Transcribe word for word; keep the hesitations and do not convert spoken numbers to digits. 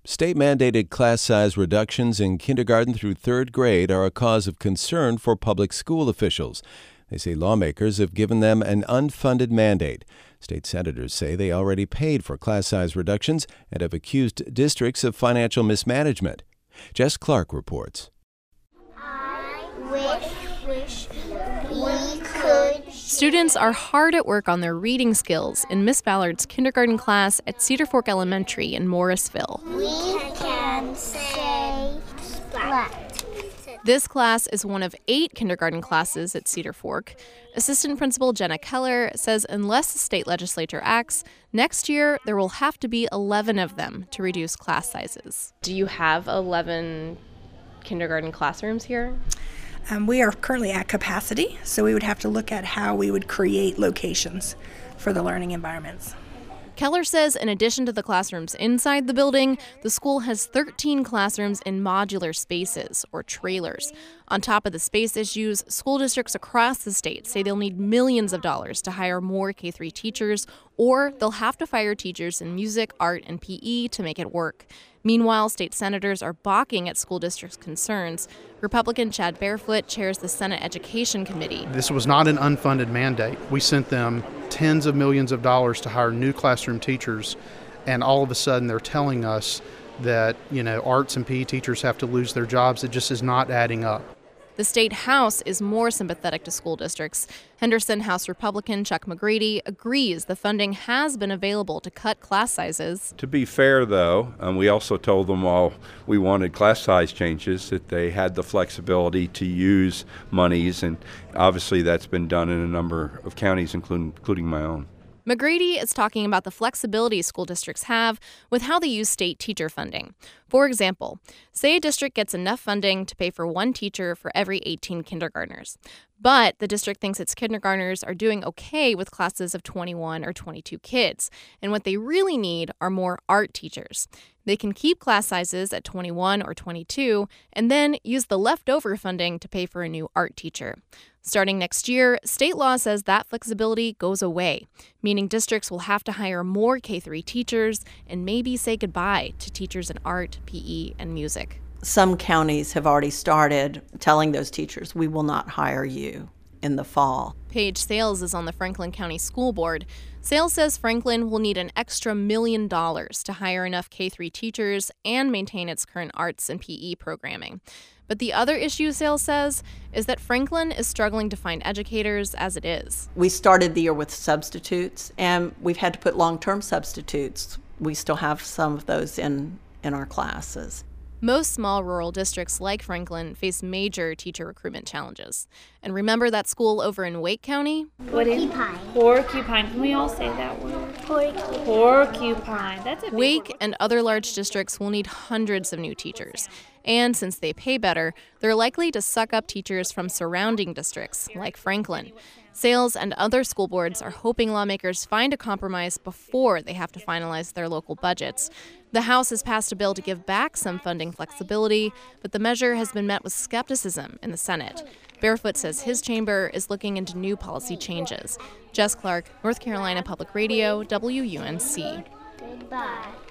State-mandated class size reductions in kindergarten through third grade are a cause of concern for public school officials. They say lawmakers have given them an unfunded mandate. State senators say they already paid for class size reductions and have accused districts of financial mismanagement. Jess Clark reports. I wish, wish we could. Students are hard at work on their reading skills in Miss Ballard's kindergarten class at Cedar Fork Elementary in Morrisville. We can say splat. This class is one of eight kindergarten classes at Cedar Fork. Assistant Principal Jenna Keller says unless the state legislature acts, next year there will have to be eleven of them to reduce class sizes. Do you have eleven kindergarten classrooms here? Um, we are currently at capacity, so we would have to look at how we would create locations for the learning environments. Keller says in addition to the classrooms inside the building, the school has thirteen classrooms in modular spaces, or trailers. On top of the space issues, school districts across the state say they'll need millions of dollars to hire more K through teachers, or they'll have to fire teachers in music, art, and P E to make it work. Meanwhile, state senators are balking at school districts' concerns. Republican Chad Barefoot chairs the Senate Education Committee. This was not an unfunded mandate. We sent them tens of millions of dollars to hire new classroom teachers, and all of a sudden they're telling us that, you know, arts and P E teachers have to lose their jobs. It just is not adding up. The state House is more sympathetic to school districts. Henderson House Republican Chuck McGrady agrees the funding has been available to cut class sizes. To be fair, though, um, we also told them while we wanted class size changes that they had the flexibility to use monies, and obviously that's been done in a number of counties, including, including my own. McGrady is talking about the flexibility school districts have with how they use state teacher funding. For example, say a district gets enough funding to pay for one teacher for every eighteen kindergartners. But the district thinks its kindergartners are doing okay with classes of twenty-one or twenty-two kids, and what they really need are more art teachers. They can keep class sizes at twenty-one or twenty-two and then use the leftover funding to pay for a new art teacher. Starting next year, state law says that flexibility goes away, meaning districts will have to hire more K through teachers and maybe say goodbye to teachers in art, P E, and music. Some counties have already started telling those teachers, we will not hire you in the fall. Paige Sales is on the Franklin County School Board. Sales says Franklin will need an extra million dollars to hire enough K through teachers and maintain its current arts and P E programming. But the other issue, Sales says, is that Franklin is struggling to find educators as it is. We started the year with substitutes, and we've had to put long-term substitutes. We still have some of those in, in our classes. Most small rural districts like Franklin face major teacher recruitment challenges. And remember that school over in Wake County? What is porcupine? Porcupine. Can we all say that word? Porcupine. Porcupine. That's a big Wake word. and other large districts will need hundreds of new teachers. And since they pay better, they're likely to suck up teachers from surrounding districts like Franklin. Sales and other school boards are hoping lawmakers find a compromise before they have to finalize their local budgets. The House has passed a bill to give back some funding flexibility, but the measure has been met with skepticism in the Senate. Barefoot says his chamber is looking into new policy changes. Jess Clark, North Carolina Public Radio, W U N C. Goodbye.